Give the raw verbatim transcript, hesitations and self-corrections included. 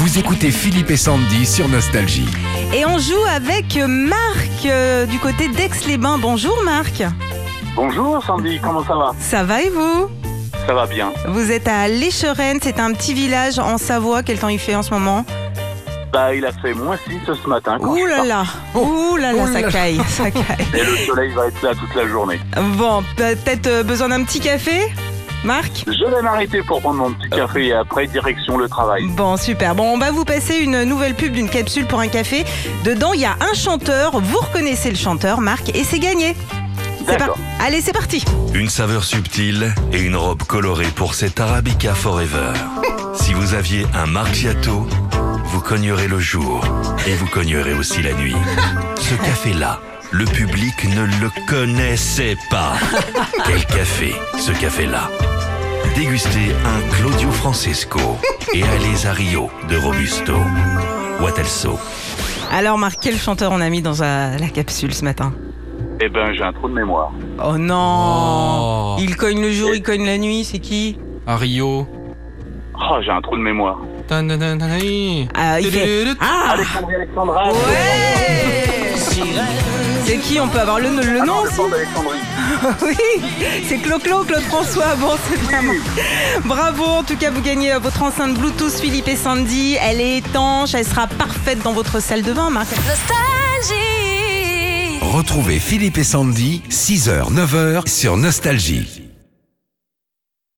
Vous écoutez Philippe et Sandy sur Nostalgie. Et on joue avec Marc euh, du côté d'Aix-les-Bains. Bonjour Marc. Bonjour Sandy, comment ça va? Ça va et vous? Ça va bien. Vous êtes à Lécheren, c'est un petit village en Savoie. Quel temps il fait en ce moment? Bah il a fait moins six ce matin. quand Ouh je suis là parti. là, ouh là là, Ouh ça là là. caille, ça caille. Et le soleil va être là toute la journée. Bon, peut-être euh, besoin d'un petit café, Marc? Je vais m'arrêter pour prendre mon petit café et après direction le travail. Bon, super. Bon, on va vous passer une nouvelle pub d'une capsule pour un café. Dedans, il y a un chanteur. Vous reconnaissez le chanteur, Marc, et c'est gagné. C'est D'accord. par- Allez, c'est parti. Une saveur subtile et une robe colorée pour cet Arabica Forever. Si vous aviez un Marciato, vous cognerez le jour et vous cognerez aussi la nuit. Ce café-là, le public ne le connaissait pas. Quel café, ce café-là? Dégustez un Claudio Francesco et allez à Rio de Robusto. Watelso. Alors, Marc, quel chanteur on a mis dans euh, la capsule ce matin? Eh ben j'ai un trou de mémoire. Oh non, Oh. Il cogne le jour, il cogne la nuit, c'est qui? À Rio. Oh j'ai un trou de mémoire. Tan, tan, tan, tan, tan. Ah, il fait... Ah Alexandre Alexandra. Ouais. C'est qui? On peut avoir le, le Ah nom non, le aussi? port d'Alexandrie. Oui, c'est Clo-Clo, Claude François. Bon, c'est bien. Bravo, en tout cas, vous gagnez euh, votre enceinte Bluetooth Philippe et Sandy. Elle est étanche, elle sera parfaite dans votre salle de bain, Marc. Nostalgie. Retrouvez Philippe et Sandy, six heures neuf heures sur Nostalgie.